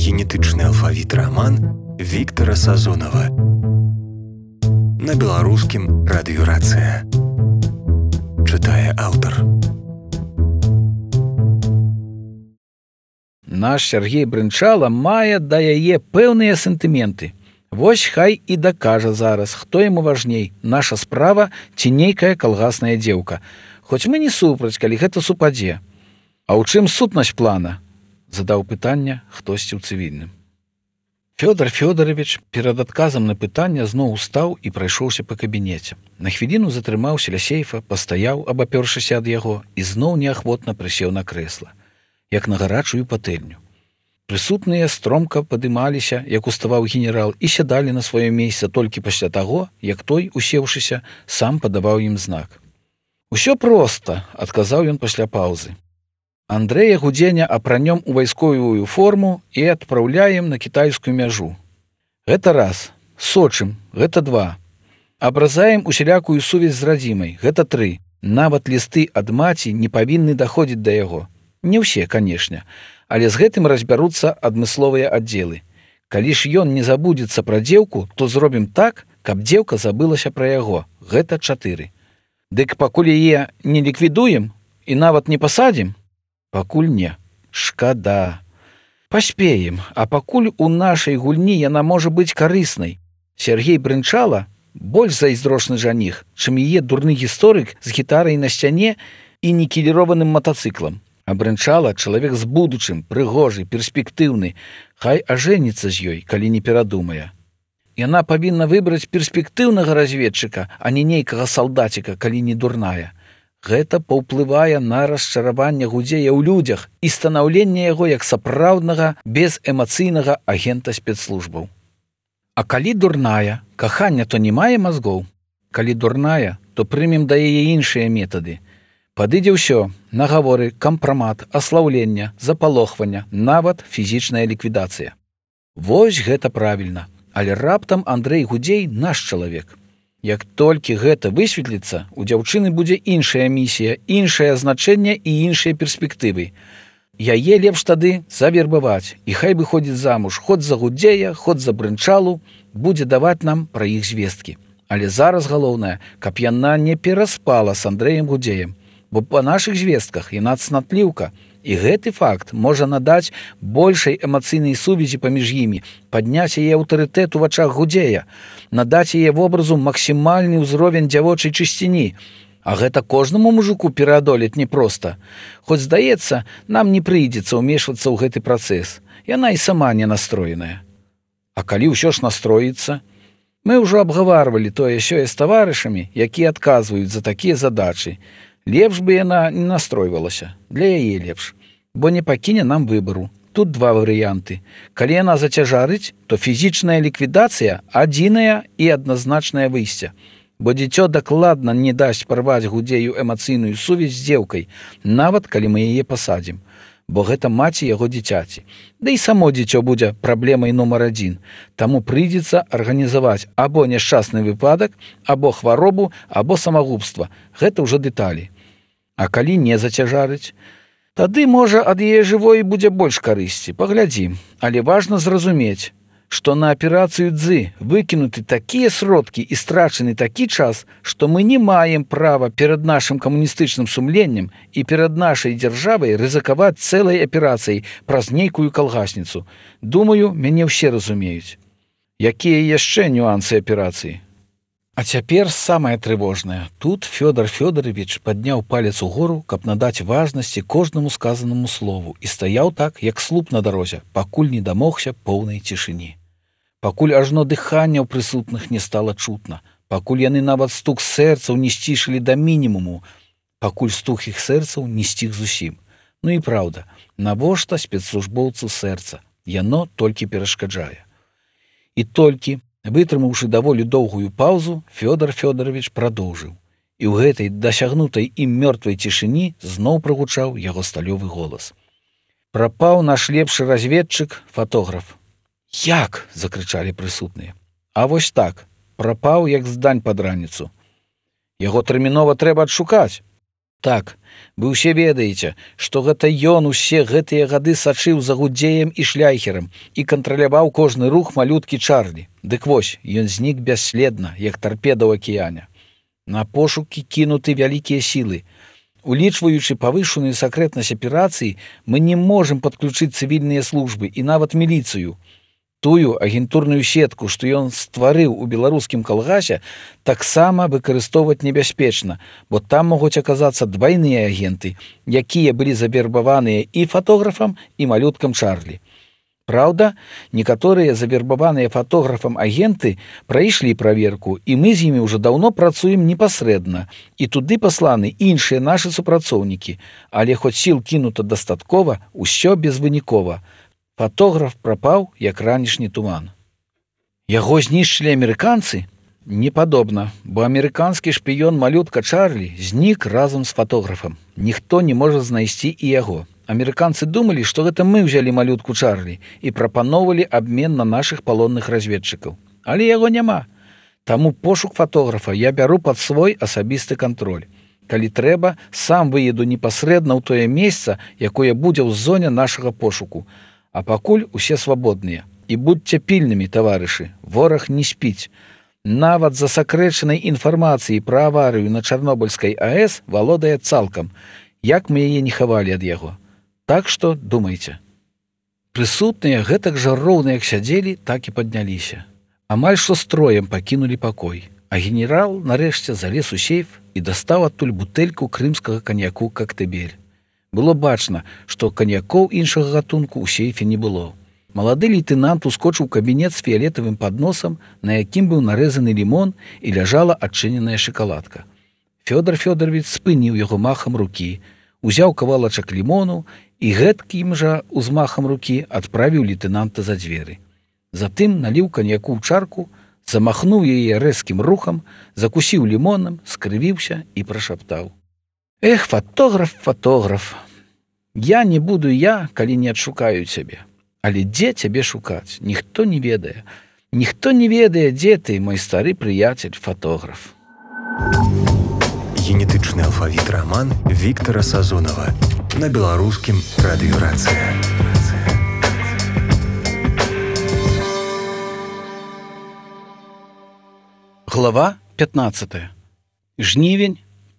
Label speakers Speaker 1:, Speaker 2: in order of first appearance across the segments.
Speaker 1: генетычны алфавіт раман Віктара Сазонава. На беларускім радыёрацыя. Чытае аўтар.
Speaker 2: Наш Сяргей Брынчала мае да яе пэўныя сентыменты. Вось хай і дакажа зараз, хто яму важней, наша справа ці нейкая калгасная дзеўка. Хоць мы не супраць, калі гэта супадзе. А ў чым сутнасць плана? Задаў пытанне хтосьці ў цывільным. Фёдор Фёдорович перад адказам на пытанне зноў устаў і прайшоўся па кабінеце. На хвіліну затрымаўся ля сейфа, пастаяў, абапёршыся ад яго, і зноў неахвотна прысеў на крэсла, як на гарачую патэльню. Прысутныя стромка падымаліся, як уставаў генерал, і сядалі на сваё месца толькі пасля таго, як той, усеўшыся, сам падаваў ім знак. «Усё проста», — адказаў ён пасля паўзы. Андрэя Гудзеня апранём у вайсковую форму і адпраўляем на кітайскую мяжу. Гэта раз. Сочым. Гэта два. Абразаем усялякую сувязь з радзімай. Гэта тры. Нават лісты ад маці не павінны даходзіць да яго. Не ўсе, канешне, але з гэтым разбяруцца адмысловыя аддзелы. Калі ж ён не забудзецца пра дзеўку, то зробім так, каб дзеўка забылася пра яго. Гэта 4. Дык пакуль яе не ліквідуем і нават не пасадзім, пакуль не. Шкада. Паспеем, а пакуль у нашай гульні яна можа быць карыснай. Сяргей Брынчала больш зайздрошны жаніх, чым яе дурны гісторык з гітарай на сцяне і нікелірованым матацыклам. А Брынчала чалавек з будучым, прыгожы, перспектыўны. Хай ажэніцца з ёй, калі не перадумае. Яна павінна выбраць перспектыўнага разведчыка, а не нейкага салдаціка, калі не дурная. Гэта паўплывае на расчараванне Гудзея ў людзях і станаўленне яго як сапраўднага безэмацыйнага агента спецслужбаў. А калі дурная, кахання то не мае мазгоў. Калі дурная, то прымем да яе іншыя метады. Падыдзе ўсё: нагаворы, кампрамат, аслаўленне, запалохвання, нават фізічная ліквідацыя. Вось гэта правільна. Але раптам Андрэй Гудзей наш чалавек. Як толькі гэта высветліцца, у дзяўчыны будзе іншая місія, іншае значэнне і іншыя перспектывы. Яе лепш тады завербаваць, і хай выходзіць замуж, хоць за Гудзея, хоць за Брынчалу, будзе даваць нам пра іх звесткі. Але зараз галоўнае, каб яна не пераспала з Андрэем Гудзеем, бо па нашых звестках яна цнатліўка, і гэты факт можа надаць большай эмацыйнай сувязі паміж імі, падняць яе аўтарытэт у вачах Гудзея, надаць яе вобразу максімальны ўзровень дзявочай чысціні. А гэта кожнаму мужику пераадолець непроста. Хоць, здаецца, нам не прыйдзецца ўмешвацца ў гэты працэс. Яна і сама не настроеная. А калі ўсё ж настроіцца? Мы ўжо абгаварвалі тое-сёе з таварышамі, якія адказваюць за такія задачы. Лепш бы яна не настройвалася, для яе лепш, бо не пакіне нам выбару. Тут два варыянты. Калі яна зацяжарыць, то фізічная ліквідацыя адзінае і адназначнае выйсце, бо дзіцё дакладна не дасць парваць Гудзею эмацыйную сувязь з дзеўкай, нават калі мы яе пасадзім, бо гэта маці яго дзіцяці. Да і само дзіцё будзе праблемай нумар 1, таму прыйдзецца арганізаваць або няшчасны выпадак, або хваробу, або самагубства. Гэта ўжо дэталі. А калі не зацяжарыць, тады, можа, ад яе жывой будзе больш карысці. Паглядзім. Але важна зразумець, што на аперацыю Дзы выкінуты такія сродкі і страчаны такі час, што мы не маем права перад нашым камуністычным сумленнем і перад нашай дзяржавай рызыкаваць цэлай аперацыяй праз нейкую калгасніцу. Думаю, мяне ўсе разумеюць. Якія яшчэ нюансы аперацыі? А цяпер самае трывожнае. Тут Фёдор Фёдорович падняў палец угору, каб надаць важнасці кожнаму сказанаму слову, і стаяў так, як слуп на дарозе, пакуль не дамогся поўнай цішыні. Пакуль ажно дыхання ў прысутных не стала чутна, пакуль яны нават стук сэрцаў не сцішылі да мінімуму, пакуль стук іх сэрцаў не сціх зусім. Ну і праўда, навошта спецслужбоўцу сэрца? Яно толькі перашкаджае. І толькі, вытрымаўшы даволі доўгую паўзу, Фёдор Фёдорович прадоўжыў. І ў гэтай дасягнутай ім мёртвай цішыні зноў прагучаў яго сталёвы голас. Прапаў наш лепшы разведчык, фатограф. «Як?» – закрычалі прысутныя. «А вось так, прапаў, як здань пад раніцу. Яго тэрмінова трэба адшукаць». Так, вы ўсе ведаеце, што гэта ён усе гэтыя гады сачыў за Гудзеем і Шляйхерам і кантраляваў кожны рух малюткі Чарлі. Дык вось, ён знік бясследна, як тарпеда ў акіяне. На пошукі кінуты вялікія сілы. Улічваючы павышаную сакрэтнасць аперацыі, мы не можам падключыць цывільныя службы і нават міліцыю. Тую агентурную сетку, што ён стварыў у беларускім калгасе, таксама выкарыстоўваць небяспечна, бо там могуць аказацца двайныя агенты, якія былі завербаваныя і фатографам, і малюткам Чарлі. Праўда, некаторыя завербаваныя фатографам агенты прайшлі праверку, і мы з імі ўжо даўно працуем непасрэдна, і туды пасланы іншыя нашы супрацоўнікі, але хоць сіл кінута дастаткова, усё безвынікова. Фатограф прапаў, як ранішні туман. Яго знішчылі амерыканцы? Не падобна, бо амерыканскі шпіён малютка Чарлі знік разам з фатографам. Ніхто не можа знайсці і яго. Амерыканцы думалі, што гэта мы ўзялі малютку Чарлі і прапаноўвалі абмен на нашых палонных разведчыкаў. Але яго няма. Таму пошук фатографа я бяру пад свой асабісты кантроль. Калі трэба, сам выеду непасрэдна ў тое месца, якое будзе ў зоне нашага пошуку. А пакуль усе свабодныя. І будьце пільнымі, таварышы, вораг не спіць. Нават засакрэчанай інфармацыі пра аварыю на Чарнобыльскай АЭС валодае цалкам, як мы яе не хавалі ад яго. Так што думайце. Прысутныя гэтак жа роўна як сядзелі, так і падняліся. Амаль што строем пакінулі пакой, а генерал нарэшце залез у сейф і дастаў адтуль бутэльку крымскага каньяку «Коктебель». Было бачна, што каньякоў іншага гатунку ў сейфе не было. Малады лейтэнант ускочыў у кабінет з фіялетавым падносам, на якім быў нарэзаны лімон і ляжала адчыненая шакаладка. Фёдор Фёдорович спыніў яго махам рукі, узяў кавалачак лімону і гэткім жа узмахам рукі адправіў лейтэнанта за дзверы. Затым наліў каньяку ў чарку, замахнуў яе рэзкім рухам, закусіў лімонам, скрывіўся і прашаптаў: «Эх, фатограф, фатограф, я не буду я, калі не адшукаю цябе. Але дзе цябе шукаць? Ніхто не ведае. Ніхто не ведае, дзе ты, мой стары прыяцель, фатограф».
Speaker 1: Генетычны алфавіт раман Віктара Сазонава на беларускім радыё «Рацыя».
Speaker 2: Глава 15. Жнівень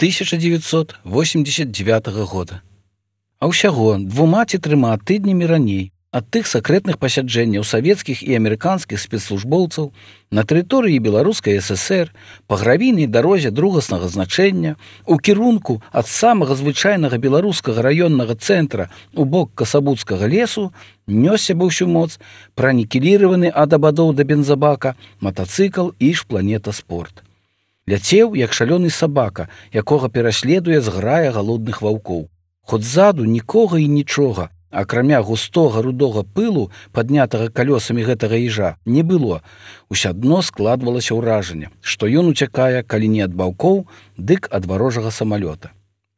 Speaker 2: 1989 года. А ўсяго 2 ці 3 тыднямі раней ад тых сакрэтных пасяджэнняў савецкіх і амерыканскіх спецслужбоўцаў на тэрыторыі Беларускай ССР па гравійнай дарозе другаснага значэння у кірунку ад самага звычайнага беларускага раённага цэнтра у бок Касабуцкага лесу нёсся ва ўсю моц пранікіліраваны ад абадоў да бензабака матацыкл «Иж-Планета Спорт». Ляцеў, як шалёны сабака, якога пераследуе зграя галодных ваўкоў. Хоць ззаду нікога і нічога, акрамя густога рудога пылу, паднятага калёсамі гэтага ежа, не было. Усядно складвалася ўражанне, што ён уцякае, калі не ад ваўкоў, дык ад варожага самалёта.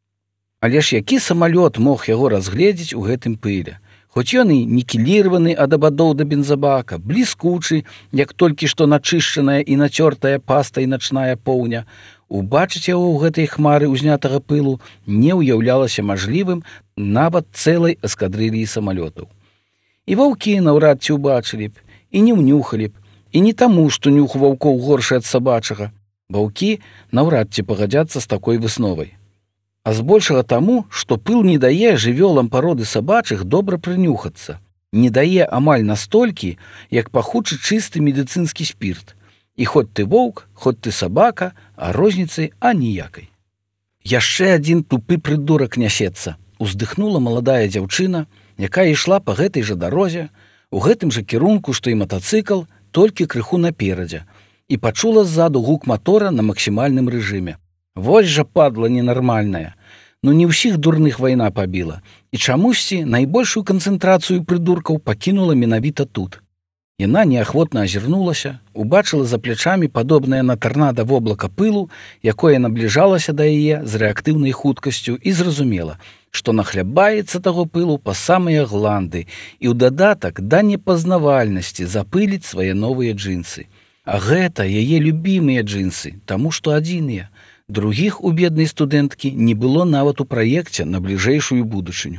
Speaker 2: Але ж які самалёт мог яго разгледзець у гэтым пыле? Хоць ён і нікеліраваны ад абадоў да бензабака, бліскучы, як толькі што начышчаная і нацёртая пастай начная поўня, убачыць яго ў гэтай хмары ўзнятага пылу не ўяўлялася мажлівым нават цэлай эскадрыліі самалётаў. І ваўкі наўрад ці ўбачылі б, і не ўнюхалі б, і не таму, што нюх ваўкоў горшы ад сабачага. Ваўкі наўрад ці пагадзяцца з такой высновай. А збольшага таму, што пыл не дае жывёлам пароды сабачых добра прынюхацца, не дае амаль настолькі, як пахучы чысты медыцынскі спірт. І хоць ты воўк, хоць ты сабака, а розніцы аніякай. Яшчэ адзін тупы прыдурак нясецца, уздыхнула маладая дзяўчына, якая ішла па гэтай жа дарозе, у гэтым жа кірунку, што і матацыкл, толькі крыху наперадзе, і пачула ззаду гук матора на максімальным рэжыме. Вось жа падла ненармальная. Ну не ўсіх дурных вайна пабіла, і чамусьці найбольшую канцэнтрацыю прыдуркаў пакінула менавіта тут. Яна неахвотна азірнулася, убачыла за плячамі падобнае на тарнада воблака пылу, якое набліжалася да яе з рэактыўнай хуткасцю, і зразумела, што нахлябаецца таго пылу па самыя гланды і ў дадатак да непазнавальнасці запыліць свае новыя джинсы. А гэта яе любімыя джинсы, таму што адзіныя. Другіх у беднай студэнткі не было нават у праекце на бліжэйшую будучыню.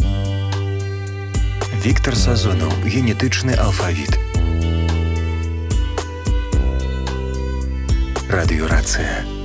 Speaker 1: Віктор Сазонаў. Генетычны алфавіт. Радыёрацыя.